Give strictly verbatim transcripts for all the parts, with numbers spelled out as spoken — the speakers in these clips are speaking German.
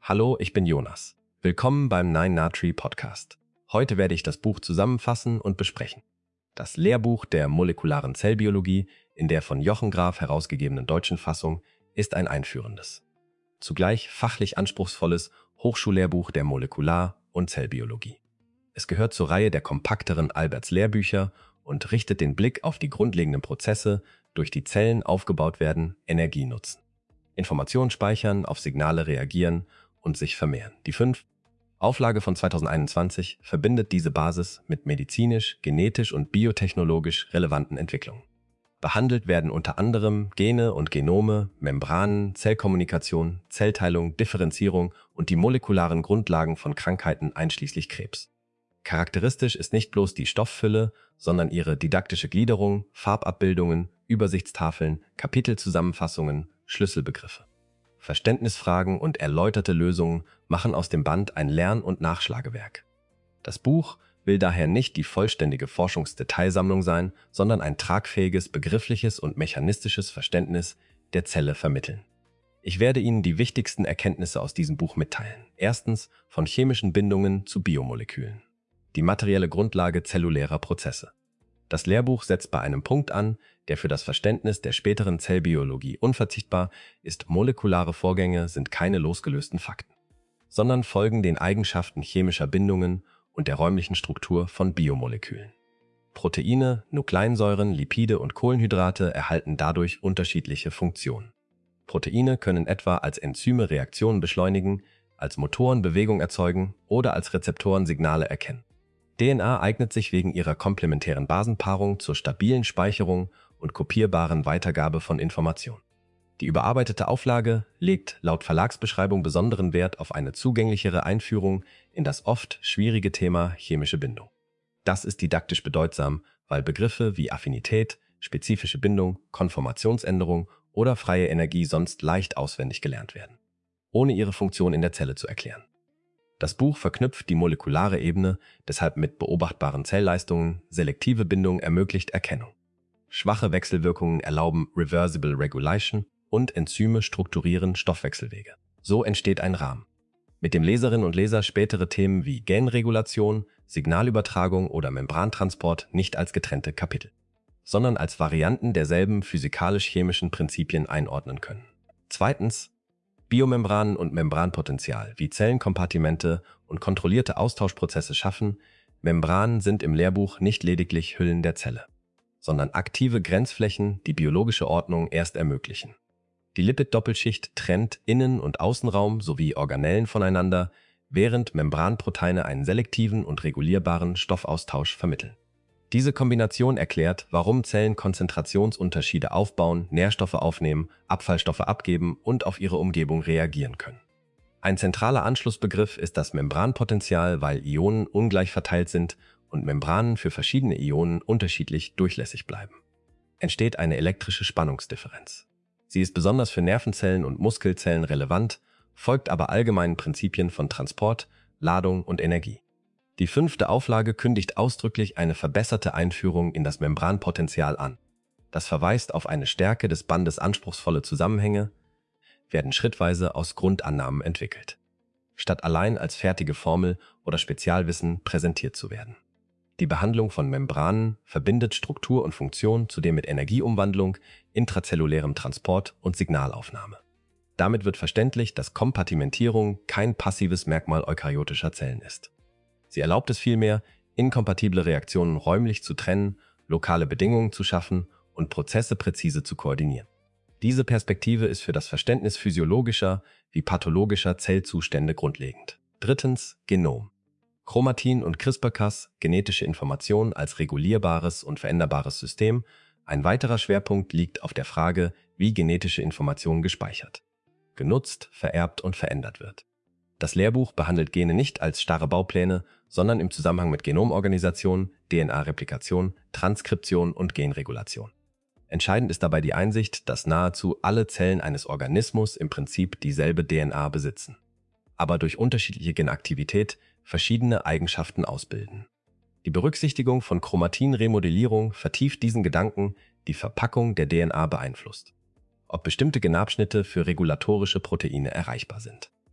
Hallo, ich bin Jonas. Willkommen beim nine na tree Podcast. Heute werde ich das Buch zusammenfassen und besprechen. Das Lehrbuch der molekularen Zellbiologie in der von Jochen Graf herausgegebenen deutschen Fassung ist ein einführendes, zugleich fachlich anspruchsvolles Hochschullehrbuch der Molekular- und Zellbiologie. Es gehört zur Reihe der kompakteren Alberts-Lehrbücher und richtet den Blick auf die grundlegenden Prozesse, durch die Zellen aufgebaut werden, Energie nutzen, Informationen speichern, auf Signale reagieren und sich vermehren. Die fünf Auflage von zweitausendeinundzwanzig verbindet diese Basis mit medizinisch, genetisch und biotechnologisch relevanten Entwicklungen. Behandelt werden unter anderem Gene und Genome, Membranen, Zellkommunikation, Zellteilung, Differenzierung und die molekularen Grundlagen von Krankheiten einschließlich Krebs. Charakteristisch ist nicht bloß die Stofffülle, sondern ihre didaktische Gliederung, Farbabbildungen, Übersichtstafeln, Kapitelzusammenfassungen, Schlüsselbegriffe. Verständnisfragen und erläuterte Lösungen machen aus dem Band ein Lern- und Nachschlagewerk. Das Buch will daher nicht die vollständige Forschungsdetailsammlung sein, sondern ein tragfähiges, begriffliches und mechanistisches Verständnis der Zelle vermitteln. Ich werde Ihnen die wichtigsten Erkenntnisse aus diesem Buch mitteilen. Erstens, von chemischen Bindungen zu Biomolekülen. Die materielle Grundlage zellulärer Prozesse. Das Lehrbuch setzt bei einem Punkt an, der für das Verständnis der späteren Zellbiologie unverzichtbar ist. Molekulare Vorgänge sind keine losgelösten Fakten, sondern folgen den Eigenschaften chemischer Bindungen und der räumlichen Struktur von Biomolekülen. Proteine, Nukleinsäuren, Lipide und Kohlenhydrate erhalten dadurch unterschiedliche Funktionen. Proteine können etwa als Enzyme Reaktionen beschleunigen, als Motoren Bewegung erzeugen oder als Rezeptoren Signale erkennen. D N A eignet sich wegen ihrer komplementären Basenpaarung zur stabilen Speicherung und kopierbaren Weitergabe von Informationen. Die überarbeitete Auflage legt laut Verlagsbeschreibung besonderen Wert auf eine zugänglichere Einführung in das oft schwierige Thema chemische Bindung. Das ist didaktisch bedeutsam, weil Begriffe wie Affinität, spezifische Bindung, Konformationsänderung oder freie Energie sonst leicht auswendig gelernt werden, ohne ihre Funktion in der Zelle zu erklären. Das Buch verknüpft die molekulare Ebene deshalb mit beobachtbaren Zellleistungen, selektive Bindung ermöglicht Erkennung. Schwache Wechselwirkungen erlauben Reversible Regulation und Enzyme strukturieren Stoffwechselwege. So entsteht ein Rahmen, mit dem Leserinnen und Leser spätere Themen wie Genregulation, Signalübertragung oder Membrantransport nicht als getrennte Kapitel, sondern als Varianten derselben physikalisch-chemischen Prinzipien einordnen können. Zweitens, Biomembranen und Membranpotenzial, wie Zellenkompartimente und kontrollierte Austauschprozesse schaffen. Membranen sind im Lehrbuch nicht lediglich Hüllen der Zelle, sondern aktive Grenzflächen, die biologische Ordnung erst ermöglichen. Die Lipid-Doppelschicht trennt Innen- und Außenraum sowie Organellen voneinander, während Membranproteine einen selektiven und regulierbaren Stoffaustausch vermitteln. Diese Kombination erklärt, warum Zellen Konzentrationsunterschiede aufbauen, Nährstoffe aufnehmen, Abfallstoffe abgeben und auf ihre Umgebung reagieren können. Ein zentraler Anschlussbegriff ist das Membranpotenzial, weil Ionen ungleich verteilt sind und Membranen für verschiedene Ionen unterschiedlich durchlässig bleiben. Entsteht eine elektrische Spannungsdifferenz. Sie ist besonders für Nervenzellen und Muskelzellen relevant, folgt aber allgemeinen Prinzipien von Transport, Ladung und Energie. Die fünfte Auflage kündigt ausdrücklich eine verbesserte Einführung in das Membranpotenzial an. Das verweist auf eine Stärke des Bandes. Anspruchsvolle Zusammenhänge werden schrittweise aus Grundannahmen entwickelt, statt allein als fertige Formel oder Spezialwissen präsentiert zu werden. Die Behandlung von Membranen verbindet Struktur und Funktion zudem mit Energieumwandlung, intrazellulärem Transport und Signalaufnahme. Damit wird verständlich, dass Kompartimentierung kein passives Merkmal eukaryotischer Zellen ist. Sie erlaubt es vielmehr, inkompatible Reaktionen räumlich zu trennen, lokale Bedingungen zu schaffen und Prozesse präzise zu koordinieren. Diese Perspektive ist für das Verständnis physiologischer wie pathologischer Zellzustände grundlegend. Drittens, Genom. Chromatin und CRISPR-Cas, genetische Information als regulierbares und veränderbares System. Ein weiterer Schwerpunkt liegt auf der Frage, wie genetische Information gespeichert, genutzt, vererbt und verändert wird. Das Lehrbuch behandelt Gene nicht als starre Baupläne, sondern im Zusammenhang mit Genomorganisation, D N A-Replikation, Transkription und Genregulation. Entscheidend ist dabei die Einsicht, dass nahezu alle Zellen eines Organismus im Prinzip dieselbe D N A besitzen, aber durch unterschiedliche Genaktivität verschiedene Eigenschaften ausbilden. Die Berücksichtigung von Chromatinremodellierung vertieft diesen Gedanken, die Verpackung der D N A beeinflusst, ob bestimmte Genabschnitte für regulatorische Proteine erreichbar sind.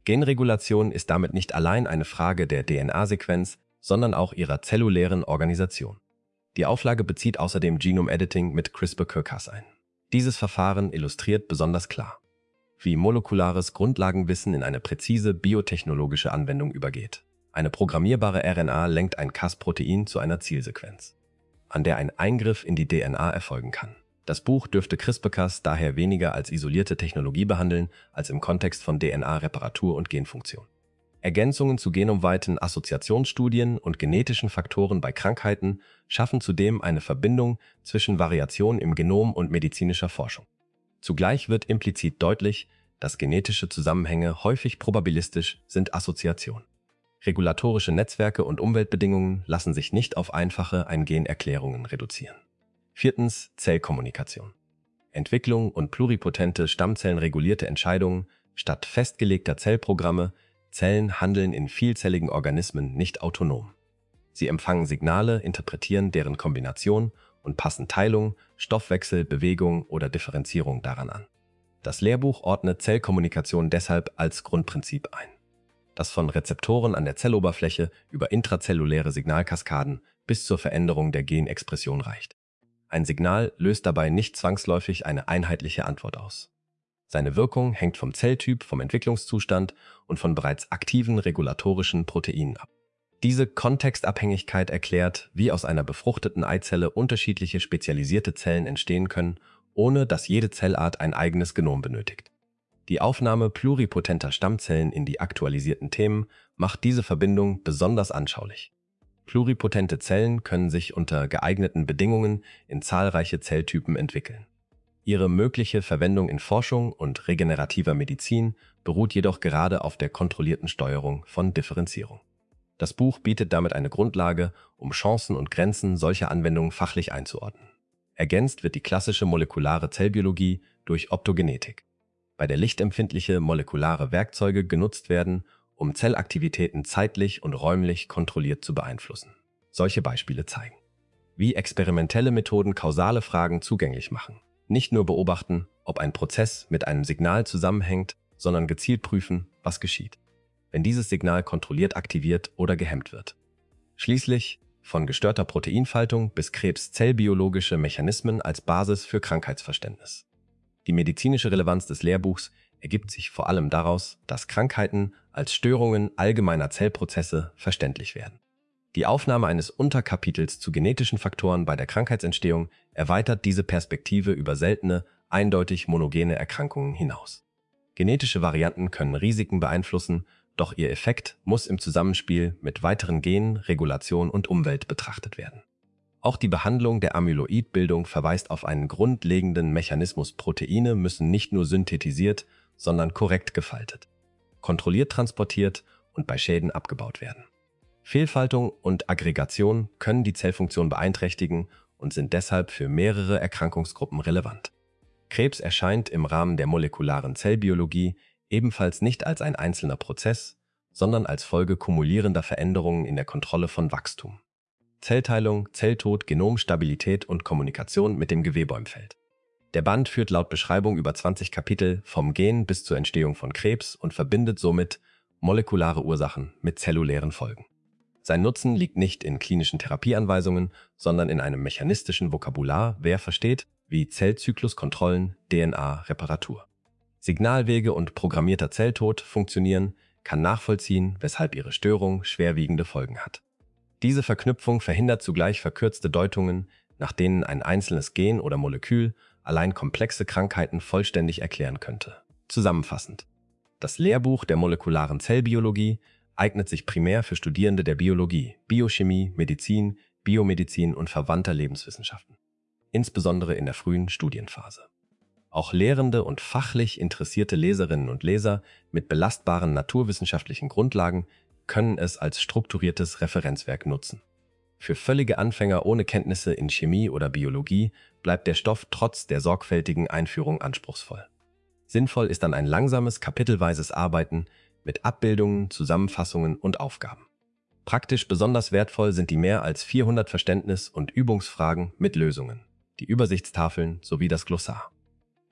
Genregulation ist damit nicht allein eine Frage der D N A-Sequenz, sondern auch ihrer zellulären Organisation. Die Auflage bezieht außerdem Genome Editing mit CRISPR-Cas ein. Dieses Verfahren illustriert besonders klar, wie molekulares Grundlagenwissen in eine präzise biotechnologische Anwendung übergeht. Eine programmierbare R N A lenkt ein Cas-Protein zu einer Zielsequenz, an der ein Eingriff in die D N A erfolgen kann. Das Buch dürfte CRISPR-Cas daher weniger als isolierte Technologie behandeln, als im Kontext von D N A-Reparatur und Genfunktion. Ergänzungen zu genomweiten Assoziationsstudien und genetischen Faktoren bei Krankheiten schaffen zudem eine Verbindung zwischen Variation im Genom und medizinischer Forschung. Zugleich wird implizit deutlich, dass genetische Zusammenhänge häufig probabilistisch sind. Assoziation. Regulatorische Netzwerke und Umweltbedingungen lassen sich nicht auf einfache Ein-Gen-Erklärungen reduzieren. Viertens. Zellkommunikation. Entwicklung und pluripotente stammzellenregulierte Entscheidungen statt festgelegter Zellprogramme. Zellen handeln in vielzelligen Organismen nicht autonom. Sie empfangen Signale, interpretieren deren Kombination und passen Teilung, Stoffwechsel, Bewegung oder Differenzierung daran an. Das Lehrbuch ordnet Zellkommunikation deshalb als Grundprinzip ein, das von Rezeptoren an der Zelloberfläche über intrazelluläre Signalkaskaden bis zur Veränderung der Genexpression reicht. Ein Signal löst dabei nicht zwangsläufig eine einheitliche Antwort aus. Seine Wirkung hängt vom Zelltyp, vom Entwicklungszustand und von bereits aktiven regulatorischen Proteinen ab. Diese Kontextabhängigkeit erklärt, wie aus einer befruchteten Eizelle unterschiedliche spezialisierte Zellen entstehen können, ohne dass jede Zellart ein eigenes Genom benötigt. Die Aufnahme pluripotenter Stammzellen in die aktualisierten Themen macht diese Verbindung besonders anschaulich. Pluripotente Zellen können sich unter geeigneten Bedingungen in zahlreiche Zelltypen entwickeln. Ihre mögliche Verwendung in Forschung und regenerativer Medizin beruht jedoch gerade auf der kontrollierten Steuerung von Differenzierung. Das Buch bietet damit eine Grundlage, um Chancen und Grenzen solcher Anwendungen fachlich einzuordnen. Ergänzt wird die klassische molekulare Zellbiologie durch Optogenetik, bei der lichtempfindliche molekulare Werkzeuge genutzt werden, um Zellaktivitäten zeitlich und räumlich kontrolliert zu beeinflussen. Solche Beispiele zeigen, wie experimentelle Methoden kausale Fragen zugänglich machen. Nicht nur beobachten, ob ein Prozess mit einem Signal zusammenhängt, sondern gezielt prüfen, was geschieht, wenn dieses Signal kontrolliert aktiviert oder gehemmt wird. Schließlich von gestörter Proteinfaltung bis Krebs-zellbiologische Mechanismen als Basis für Krankheitsverständnis. Die medizinische Relevanz des Lehrbuchs ergibt sich vor allem daraus, dass Krankheiten als Störungen allgemeiner Zellprozesse verständlich werden. Die Aufnahme eines Unterkapitels zu genetischen Faktoren bei der Krankheitsentstehung erweitert diese Perspektive über seltene, eindeutig monogene Erkrankungen hinaus. Genetische Varianten können Risiken beeinflussen, doch ihr Effekt muss im Zusammenspiel mit weiteren Genen, Regulation und Umwelt betrachtet werden. Auch die Behandlung der Amyloidbildung verweist auf einen grundlegenden Mechanismus. Proteine müssen nicht nur synthetisiert, sondern korrekt gefaltet, kontrolliert transportiert und bei Schäden abgebaut werden. Fehlfaltung und Aggregation können die Zellfunktion beeinträchtigen und sind deshalb für mehrere Erkrankungsgruppen relevant. Krebs erscheint im Rahmen der molekularen Zellbiologie ebenfalls nicht als ein einzelner Prozess, sondern als Folge kumulierender Veränderungen in der Kontrolle von Wachstum, Zellteilung, Zelltod, Genomstabilität und Kommunikation mit dem Gewebe im Feld. Der Band führt laut Beschreibung über zwanzig Kapitel vom Gen bis zur Entstehung von Krebs und verbindet somit molekulare Ursachen mit zellulären Folgen. Sein Nutzen liegt nicht in klinischen Therapieanweisungen, sondern in einem mechanistischen Vokabular, wer versteht, wie Zellzykluskontrollen, D N A-Reparatur, Signalwege und programmierter Zelltod funktionieren, kann nachvollziehen, weshalb ihre Störung schwerwiegende Folgen hat. Diese Verknüpfung verhindert zugleich verkürzte Deutungen, nach denen ein einzelnes Gen oder Molekül allein komplexe Krankheiten vollständig erklären könnte. Zusammenfassend: Das Lehrbuch der molekularen Zellbiologie eignet sich primär für Studierende der Biologie, Biochemie, Medizin, Biomedizin und verwandter Lebenswissenschaften, insbesondere in der frühen Studienphase. Auch lehrende und fachlich interessierte Leserinnen und Leser mit belastbaren naturwissenschaftlichen Grundlagen können es als strukturiertes Referenzwerk nutzen. Für völlige Anfänger ohne Kenntnisse in Chemie oder Biologie bleibt der Stoff trotz der sorgfältigen Einführung anspruchsvoll. Sinnvoll ist dann ein langsames, kapitelweises Arbeiten mit Abbildungen, Zusammenfassungen und Aufgaben. Praktisch besonders wertvoll sind die mehr als vierhundert Verständnis- und Übungsfragen mit Lösungen, die Übersichtstafeln sowie das Glossar.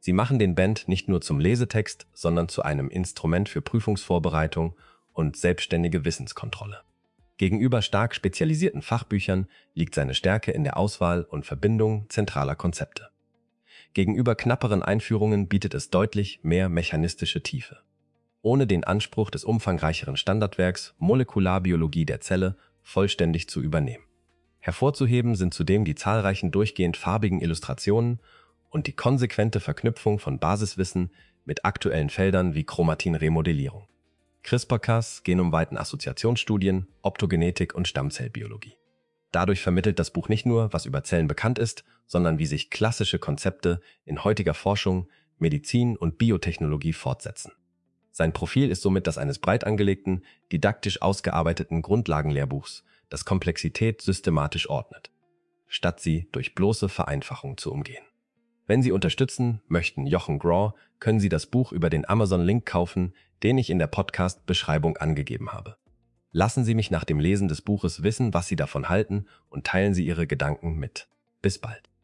Sie machen den Band nicht nur zum Lesetext, sondern zu einem Instrument für Prüfungsvorbereitung und selbstständige Wissenskontrolle. Gegenüber stark spezialisierten Fachbüchern liegt seine Stärke in der Auswahl und Verbindung zentraler Konzepte. Gegenüber knapperen Einführungen bietet es deutlich mehr mechanistische Tiefe. Ohne den Anspruch des umfangreicheren Standardwerks Molekularbiologie der Zelle vollständig zu übernehmen. Hervorzuheben sind zudem die zahlreichen durchgehend farbigen Illustrationen und die konsequente Verknüpfung von Basiswissen mit aktuellen Feldern wie Chromatinremodellierung, CRISPR-Cas, Genomweiten-Assoziationsstudien, Optogenetik und Stammzellbiologie. Dadurch vermittelt das Buch nicht nur, was über Zellen bekannt ist, sondern wie sich klassische Konzepte in heutiger Forschung, Medizin und Biotechnologie fortsetzen. Sein Profil ist somit das eines breit angelegten, didaktisch ausgearbeiteten Grundlagenlehrbuchs, das Komplexität systematisch ordnet, statt sie durch bloße Vereinfachung zu umgehen. Wenn Sie unterstützen möchten Jochen Graw, können Sie das Buch über den Amazon-Link kaufen, den ich in der Podcast-Beschreibung angegeben habe. Lassen Sie mich nach dem Lesen des Buches wissen, was Sie davon halten, und teilen Sie Ihre Gedanken mit. Bis bald.